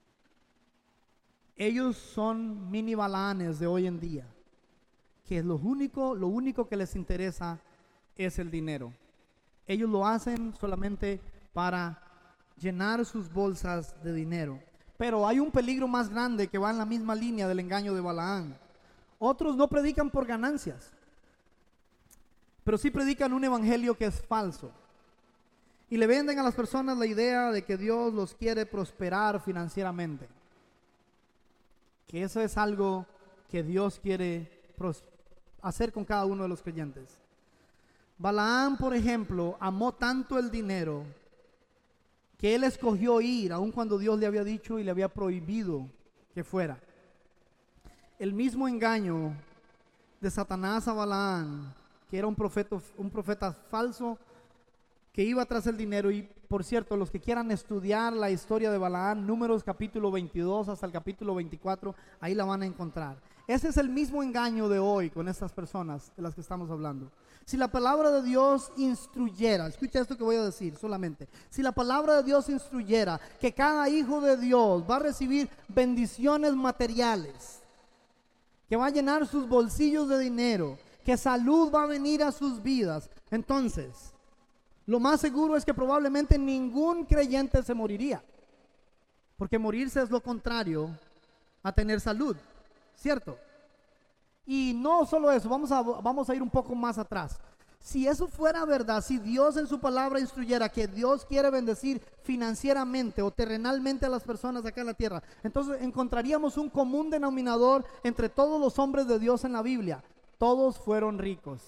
Ellos son mini Balaanes de hoy en día, que lo único, lo único que les interesa es el dinero. Ellos lo hacen solamente para llenar sus bolsas de dinero. Pero hay un peligro más grande que va en la misma línea del engaño de Balaam. Otros no predican por ganancias, pero sí predican un evangelio que es falso. Y le venden a las personas la idea de que Dios los quiere prosperar financieramente. Que eso es algo que Dios quiere hacer con cada uno de los creyentes. Balaam, por ejemplo, amó tanto el dinero que él escogió ir, aun cuando Dios le había dicho y le había prohibido que fuera. El mismo engaño de Satanás a Balaam, que era un profeta, un profeta falso, que iba tras el dinero. Y por cierto, los que quieran estudiar la historia de Balaam, Números capítulo veintidós hasta el capítulo veinticuatro, ahí la van a encontrar. Ese es el mismo engaño de hoy con estas personas de las que estamos hablando. Si la palabra de Dios instruyera, escucha esto que voy a decir solamente, si la palabra de Dios instruyera que cada hijo de Dios va a recibir bendiciones materiales, que va a llenar sus bolsillos de dinero, que salud va a venir a sus vidas, entonces lo más seguro es que probablemente ningún creyente se moriría, porque morirse es lo contrario a tener salud, ¿cierto? Y no solo eso, vamos a, vamos a ir un poco más atrás. Si eso fuera verdad, si Dios en su palabra instruyera que Dios quiere bendecir financieramente o terrenalmente a las personas acá en la tierra, entonces encontraríamos un común denominador entre todos los hombres de Dios en la Biblia: todos fueron ricos.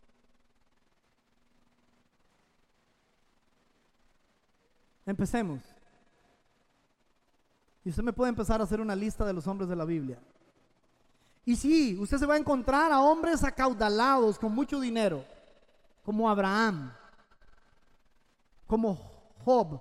Empecemos. Y usted me puede empezar a hacer una lista de los hombres de la Biblia. Y sí, usted se va a encontrar a hombres acaudalados con mucho dinero, como Abraham, como Job.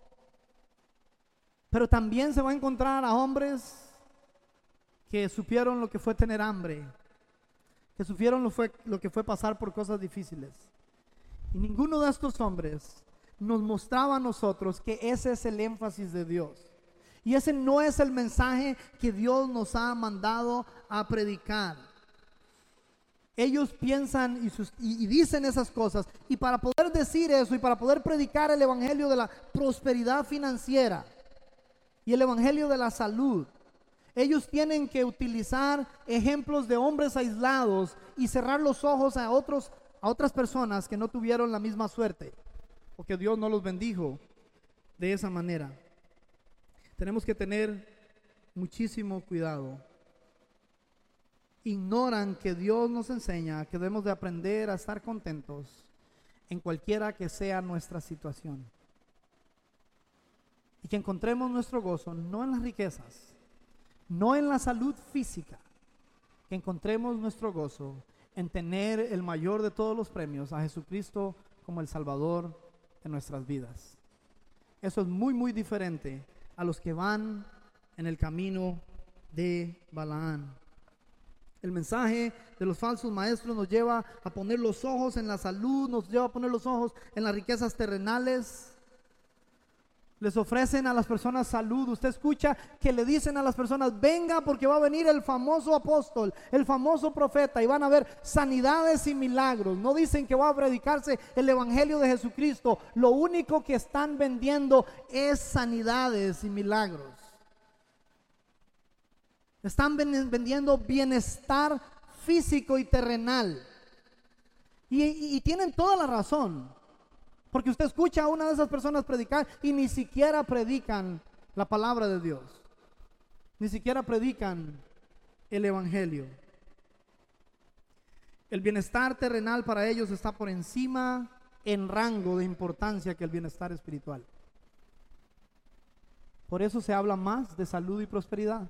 Pero también se va a encontrar a hombres que supieron lo que fue tener hambre, que supieron lo, fue, lo que fue pasar por cosas difíciles. Y ninguno de estos hombres nos mostraba a nosotros que ese es el énfasis de Dios. Y ese no es el mensaje que Dios nos ha mandado a predicar. Ellos piensan y, sus, y, y dicen esas cosas. Y para poder decir eso y para poder predicar el evangelio de la prosperidad financiera y el evangelio de la salud, ellos tienen que utilizar ejemplos de hombres aislados y cerrar los ojos a, otros, a otras personas que no tuvieron la misma suerte, o que Dios no los bendijo de esa manera. Tenemos que tener muchísimo cuidado. Ignoran que Dios nos enseña que debemos de aprender a estar contentos en cualquiera que sea nuestra situación, y que encontremos nuestro gozo no en las riquezas, no en la salud física, que encontremos nuestro gozo en tener el mayor de todos los premios, a Jesucristo como el Salvador de nuestras vidas. Eso es muy muy diferente a los que van en el camino de Balaam. El mensaje de los falsos maestros nos lleva a poner los ojos en la salud, nos lleva a poner los ojos en las riquezas terrenales. Les ofrecen a las personas salud. Usted escucha que le dicen a las personas: venga, porque va a venir el famoso apóstol, el famoso profeta, y van a haber sanidades y milagros. No dicen que va a predicarse el evangelio de Jesucristo. Lo único que están vendiendo es sanidades y milagros. Están vendiendo bienestar físico y terrenal. Y, y, y tienen toda la razón. Porque usted escucha a una de esas personas predicar y ni siquiera predican la palabra de Dios. Ni siquiera predican el evangelio. El bienestar terrenal para ellos está por encima en rango de importancia que el bienestar espiritual. Por eso se habla más de salud y prosperidad.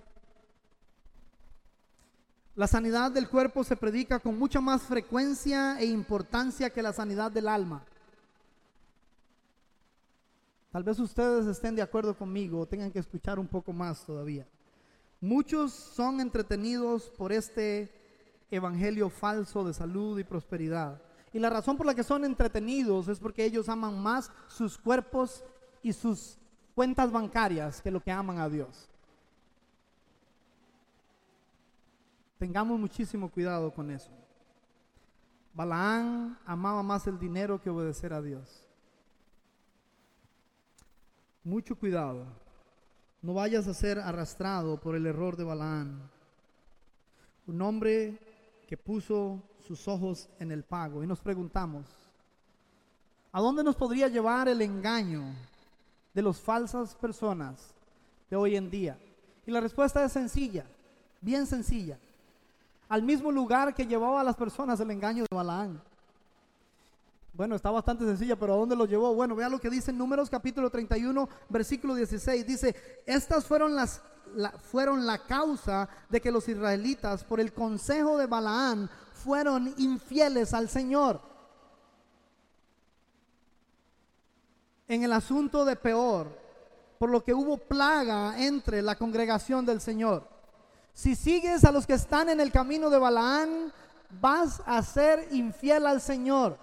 La sanidad del cuerpo se predica con mucha más frecuencia e importancia que la sanidad del alma. Tal vez ustedes estén de acuerdo conmigo o tengan que escuchar un poco más todavía. Muchos son entretenidos por este evangelio falso de salud y prosperidad. Y la razón por la que son entretenidos es porque ellos aman más sus cuerpos y sus cuentas bancarias que lo que aman a Dios. Tengamos muchísimo cuidado con eso. Balaam amaba más el dinero que obedecer a Dios. Mucho cuidado. No vayas a ser arrastrado por el error de Balaam, un hombre que puso sus ojos en el pago. Y nos preguntamos, ¿a dónde nos podría llevar el engaño de las falsas personas de hoy en día? Y la respuesta es sencilla, bien sencilla. Al mismo lugar que llevaba a las personas el engaño de Balaam. Bueno, está bastante sencilla, pero ¿a dónde lo llevó? Bueno, vea lo que dice en Números capítulo treinta y uno, versículo dieciséis. Dice: estas fueron las la, fueron la causa de que los israelitas, por el consejo de Balaam, fueron infieles al Señor. en el asunto de Peor, por lo que hubo plaga entre la congregación del Señor. Si sigues a los que están en el camino de Balaán, vas a ser infiel al Señor.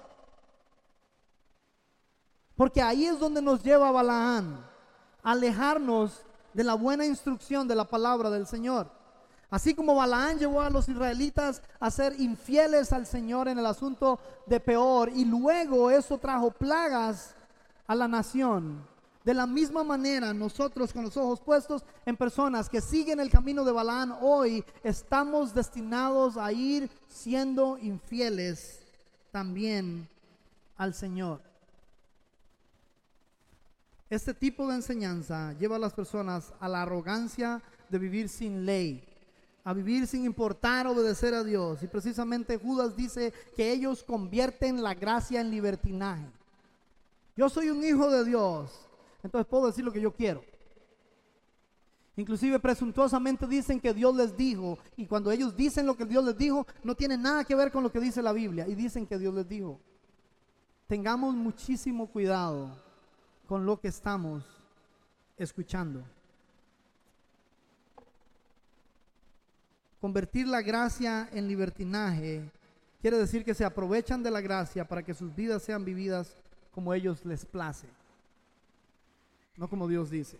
Porque ahí es donde nos lleva Balaán, a alejarnos de la buena instrucción de la palabra del Señor. Así como Balaán llevó a los israelitas a ser infieles al Señor en el asunto de Peor, y luego eso trajo plagas a la nación. De la misma manera, nosotros con los ojos puestos en personas que siguen el camino de Balaán, hoy estamos destinados a ir siendo infieles también al Señor. Este tipo de enseñanza lleva a las personas a la arrogancia de vivir sin ley, a vivir sin importar obedecer a Dios. Y precisamente Judas dice que ellos convierten la gracia en libertinaje. Yo soy un hijo de Dios, entonces puedo decir lo que yo quiero. Inclusive presuntuosamente dicen que Dios les dijo, y cuando ellos dicen lo que Dios les dijo, no tiene nada que ver con lo que dice la Biblia, y dicen que Dios les dijo. Tengamos muchísimo cuidado con lo que estamos escuchando. Convertir la gracia en libertinaje quiere decir que se aprovechan de la gracia para que sus vidas sean vividas como ellos les place, no como Dios dice.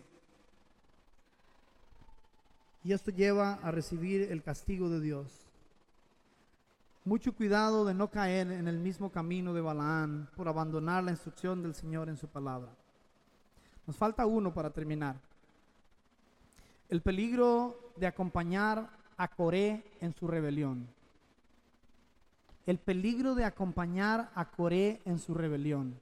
Y esto lleva a recibir el castigo de Dios. Mucho cuidado de no caer en el mismo camino de Balaán por abandonar la instrucción del Señor en su palabra. Nos falta uno para terminar. El peligro de acompañar a Coré en su rebelión. El peligro de acompañar a Coré en su rebelión.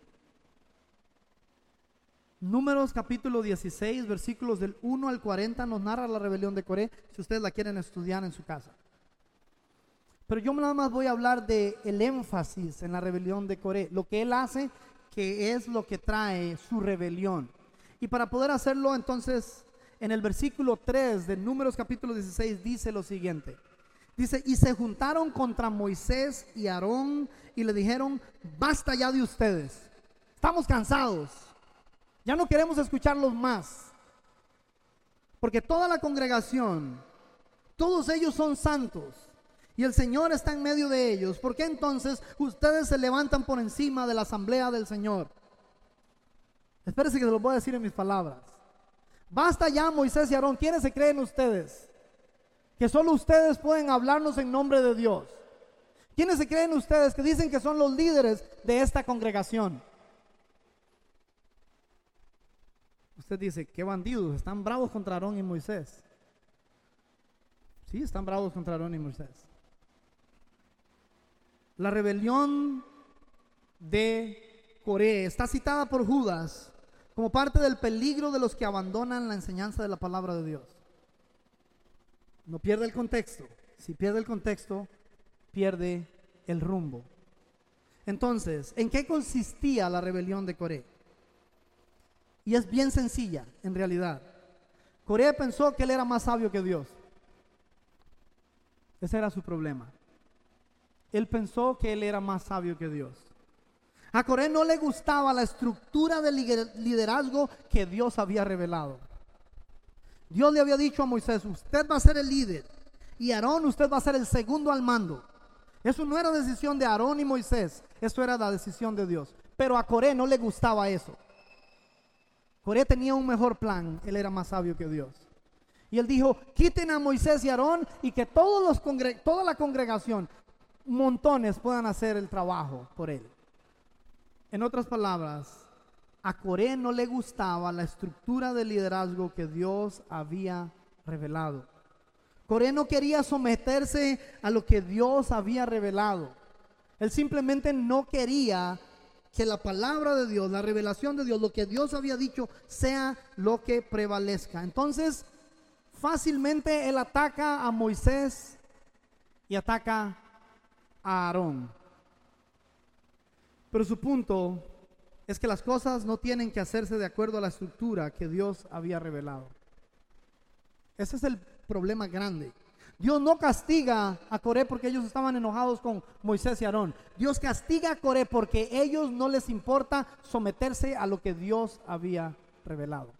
Números capítulo dieciséis, versículos del uno al cuarenta nos narra la rebelión de Coré, si ustedes la quieren estudiar en su casa. Pero yo nada más voy a hablar de el énfasis en la rebelión de Coré, lo que él hace, que es lo que trae su rebelión. Y para poder hacerlo, entonces, en el versículo tres de Números capítulo dieciséis dice lo siguiente. Dice, y se juntaron contra Moisés y Aarón y le dijeron, basta ya de ustedes, estamos cansados, ya no queremos escucharlos más, porque toda la congregación, todos ellos son santos y el Señor está en medio de ellos. ¿Por qué entonces ustedes se levantan por encima de la asamblea del Señor? Espérense que se lo voy a decir en mis palabras. Basta ya, Moisés y Aarón. ¿Quiénes se creen ustedes? Que solo ustedes pueden hablarnos en nombre de Dios. ¿Quiénes se creen ustedes que dicen que son los líderes de esta congregación? Usted dice, qué bandidos, están bravos contra Aarón y Moisés. Sí, están bravos contra Aarón y Moisés. La rebelión de Coré está citada por Judas como parte del peligro de los que abandonan la enseñanza de la palabra de Dios. No pierde el contexto. Si pierde el contexto, pierde el rumbo. Entonces, ¿en qué consistía la rebelión de Coré? Y es bien sencilla, en realidad. Coré pensó que él era más sabio que Dios. Ese era su problema. Él pensó que él era más sabio que Dios. A Coré no le gustaba la estructura de liderazgo que Dios había revelado. Dios le había dicho a Moisés, usted va a ser el líder, y Aarón, usted va a ser el segundo al mando. Eso no era decisión de Aarón y Moisés, eso era la decisión de Dios. Pero a Coré no le gustaba eso. Coré tenía un mejor plan, él era más sabio que Dios. Y él dijo, quiten a Moisés y Aarón y que todos los congre- toda la congregación, montones, puedan hacer el trabajo por él. En otras palabras, a Coré no le gustaba la estructura de liderazgo que Dios había revelado. Coré no quería someterse a lo que Dios había revelado. Él simplemente no quería que la palabra de Dios, la revelación de Dios, lo que Dios había dicho, sea lo que prevalezca. Entonces, fácilmente él ataca a Moisés y ataca a Aarón. Pero su punto es que las cosas no tienen que hacerse de acuerdo a la estructura que Dios había revelado. Ese es el problema grande. Dios no castiga a Coré porque ellos estaban enojados con Moisés y Aarón. Dios castiga a Coré porque a ellos no les importa someterse a lo que Dios había revelado,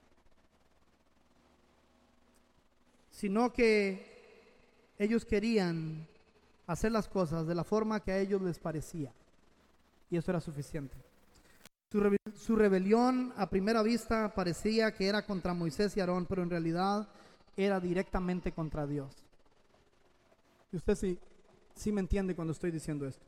sino que ellos querían hacer las cosas de la forma que a ellos les parecía, y eso era suficiente. Su, rebe su rebelión a primera vista parecía que era contra Moisés y Aarón, pero en realidad era directamente contra Dios. Y usted sí, sí me entiende cuando estoy diciendo esto.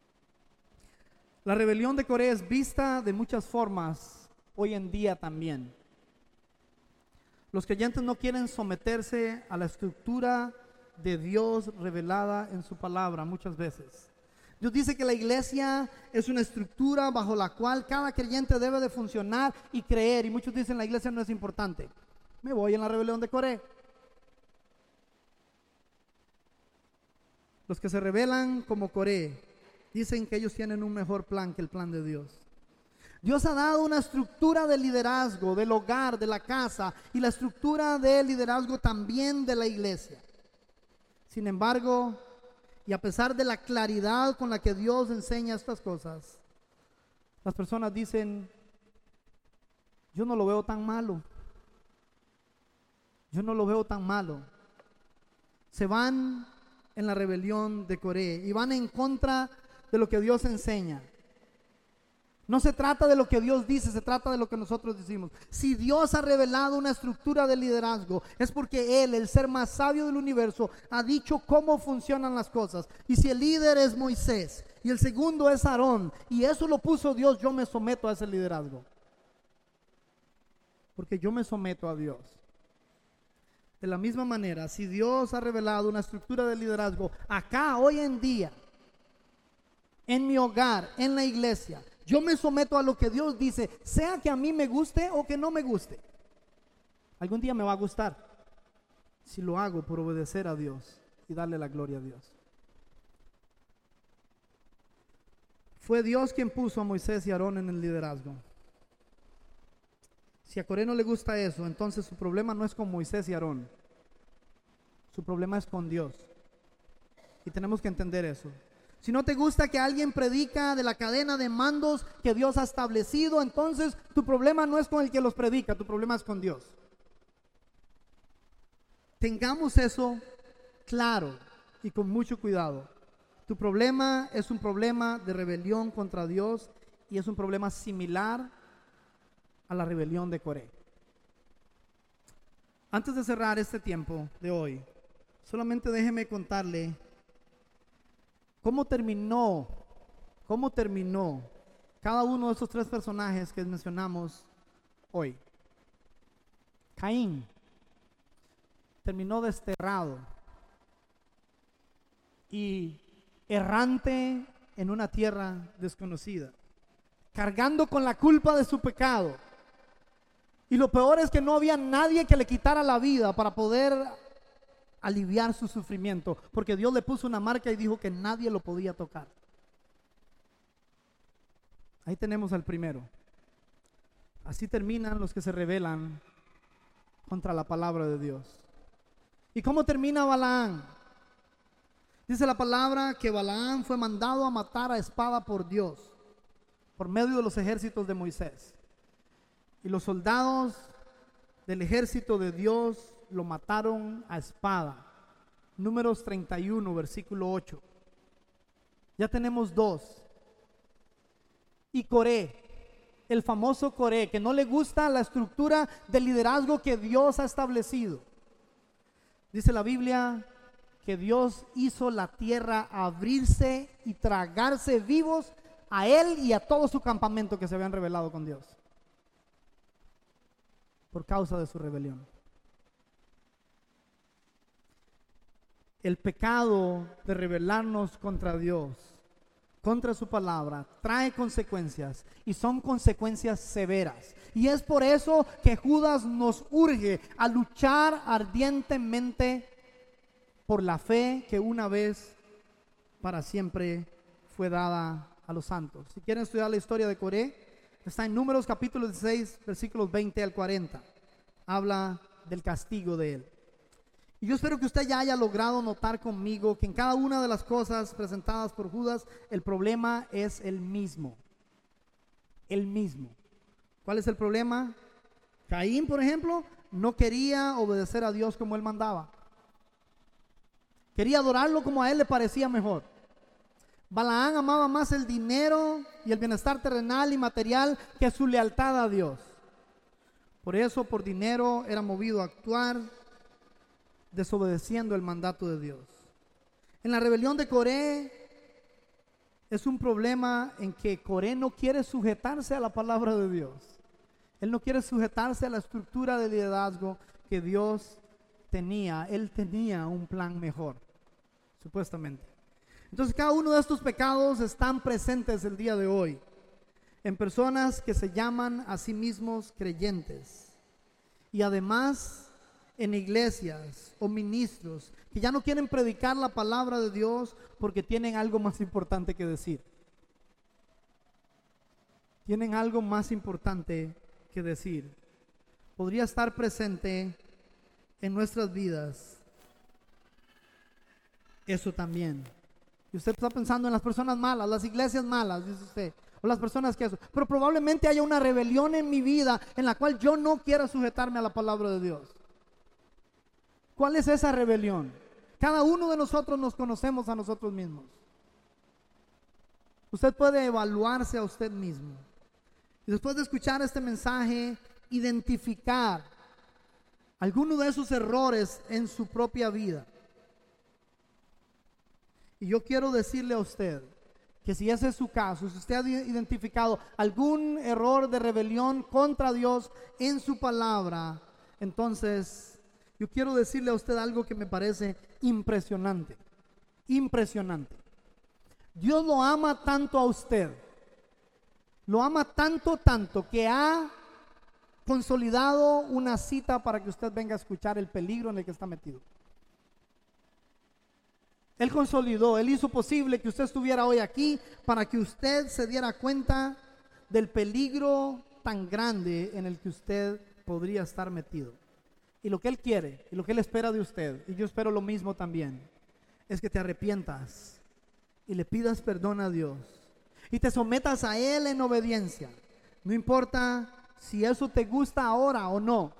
La rebelión de Coré es vista de muchas formas hoy en día también. Los creyentes no quieren someterse a la estructura de Dios revelada en su palabra muchas veces. Dios dice que la iglesia es una estructura bajo la cual cada creyente debe de funcionar y creer. Y muchos dicen la iglesia no es importante. Me voy en la rebelión de Coré. Los que se rebelan como Coré dicen que ellos tienen un mejor plan que el plan de Dios. Dios ha dado una estructura de liderazgo del hogar, de la casa, y la estructura de liderazgo también de la iglesia. Sin embargo, y a pesar de la claridad con la que Dios enseña estas cosas, las personas dicen: yo no lo veo tan malo. Yo no lo veo tan malo. Se van en la rebelión de Coré y van en contra de lo que Dios enseña. No se trata de lo que Dios dice, se trata de lo que nosotros decimos. Si Dios ha revelado una estructura de liderazgo, es porque Él, el ser más sabio del universo, ha dicho cómo funcionan las cosas. Y si el líder es Moisés y el segundo es Aarón, y eso lo puso Dios, yo me someto a ese liderazgo, porque yo me someto a Dios. De la misma manera, si Dios ha revelado una estructura de liderazgo acá, hoy en día, en mi hogar, en la iglesia, yo me someto a lo que Dios dice, sea que a mí me guste o que no me guste. Algún día me va a gustar si lo hago por obedecer a Dios y darle la gloria a Dios. Fue Dios quien puso a Moisés y Aarón en el liderazgo. Si a Coré no le gusta eso, entonces su problema no es con Moisés y Aarón. Su problema es con Dios. Y tenemos que entender eso. Si no te gusta que alguien predica de la cadena de mandos que Dios ha establecido, entonces tu problema no es con el que los predica, tu problema es con Dios. Tengamos eso claro y con mucho cuidado. Tu problema es un problema de rebelión contra Dios y es un problema similar a la rebelión de Coré. Antes de cerrar este tiempo de hoy, solamente déjeme contarle cómo terminó, cómo terminó cada uno de esos tres personajes que mencionamos hoy. Caín terminó desterrado y errante en una tierra desconocida, cargando con la culpa de su pecado. Y lo peor es que no había nadie que le quitara la vida para poder aliviar su sufrimiento, porque Dios le puso una marca y dijo que nadie lo podía tocar. Ahí tenemos al primero. Así terminan los que se rebelan contra la palabra de Dios. ¿Y cómo termina Balaam? Dice la palabra que Balaam fue mandado a matar a espada por Dios, por medio de los ejércitos de Moisés. Y los soldados del ejército de Dios lo mataron a espada. Números treinta y uno, versículo ocho. Ya tenemos dos. Y Coré, el famoso Coré, que no le gusta la estructura de liderazgo que Dios ha establecido. Dice la Biblia que Dios hizo la tierra abrirse y tragarse vivos a él y a todo su campamento que se habían rebelado con Dios, por causa de su rebelión. El pecado de rebelarnos contra Dios, contra su palabra, trae consecuencias y son consecuencias severas. Y es por eso que Judas nos urge a luchar ardientemente por la fe que una vez para siempre fue dada a los santos. Si quieren estudiar la historia de Coré, está en Números capítulo dieciséis, versículos veinte al cuarenta. Habla del castigo de él. Y yo espero que usted ya haya logrado notar conmigo que en cada una de las cosas presentadas por Judas, el problema es el mismo. El mismo. ¿Cuál es el problema? Caín, por ejemplo, no quería obedecer a Dios como él mandaba. Quería adorarlo como a él le parecía mejor. Balaán amaba más el dinero y el bienestar terrenal y material que su lealtad a Dios. Por eso, por dinero, era movido a actuar desobedeciendo el mandato de Dios. En la rebelión de Coré es un problema en que Coré no quiere sujetarse a la palabra de Dios. Él no quiere sujetarse a la estructura de liderazgo que Dios tenía. Él tenía un plan mejor, supuestamente. Entonces, cada uno de estos pecados están presentes el día de hoy en personas que se llaman a sí mismos creyentes, y además en iglesias o ministros que ya no quieren predicar la palabra de Dios porque tienen algo más importante que decir. Tienen algo más importante que decir. Podría estar presente en nuestras vidas eso también. Y usted está pensando en las personas malas, las iglesias malas, dice usted, o las personas que eso. Pero probablemente haya una rebelión en mi vida en la cual yo no quiera sujetarme a la palabra de Dios. ¿Cuál es esa rebelión? Cada uno de nosotros nos conocemos a nosotros mismos. Usted puede evaluarse a usted mismo. Y después de escuchar este mensaje, identificar alguno de esos errores en su propia vida. Y yo quiero decirle a usted que si ese es su caso, si usted ha identificado algún error de rebelión contra Dios en su palabra, entonces yo quiero decirle a usted algo que me parece impresionante, impresionante. Dios lo ama tanto a usted, lo ama tanto, tanto, que ha consolidado una cita para que usted venga a escuchar el peligro en el que está metido. Él consolidó, Él hizo posible que usted estuviera hoy aquí para que usted se diera cuenta del peligro tan grande en el que usted podría estar metido. Y lo que Él quiere y lo que Él espera de usted, y yo espero lo mismo también, es que te arrepientas y le pidas perdón a Dios y te sometas a Él en obediencia. No importa si eso te gusta ahora o no.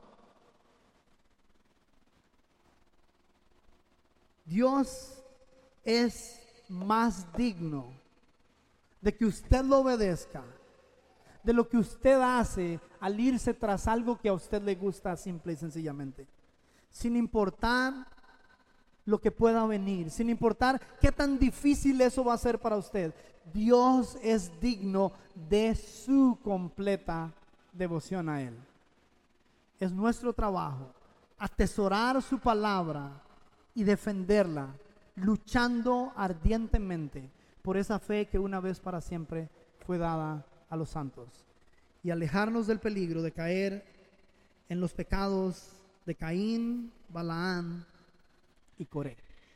Dios es más digno de que usted lo obedezca, de lo que usted hace al irse tras algo que a usted le gusta simple y sencillamente, sin importar lo que pueda venir, sin importar qué tan difícil eso va a ser para usted. Dios es digno de su completa devoción a Él. Es nuestro trabajo atesorar su palabra y defenderla, luchando ardientemente por esa fe que una vez para siempre fue dada a los santos, y alejarnos del peligro de caer en los pecados de Caín, Balaán y Coré.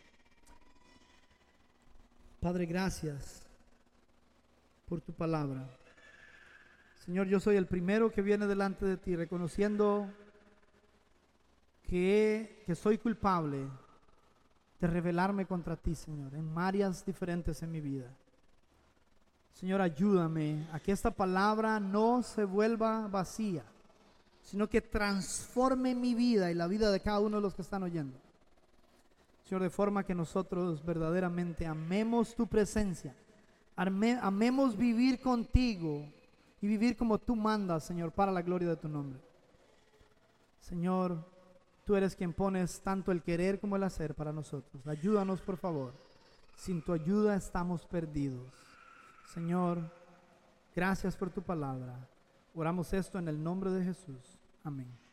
Padre, gracias por tu palabra. Señor, yo soy el primero que viene delante de ti reconociendo que, que soy culpable de rebelarme contra ti, Señor, en áreas diferentes en mi vida. Señor, ayúdame a que esta palabra no se vuelva vacía, sino que transforme mi vida y la vida de cada uno de los que están oyendo. Señor, de forma que nosotros verdaderamente amemos tu presencia, ame, amemos vivir contigo y vivir como tú mandas, Señor, para la gloria de tu nombre. Señor, tú eres quien pones tanto el querer como el hacer para nosotros. Ayúdanos, por favor. Sin tu ayuda estamos perdidos. Señor, gracias por tu palabra. Oramos esto en el nombre de Jesús. Amén.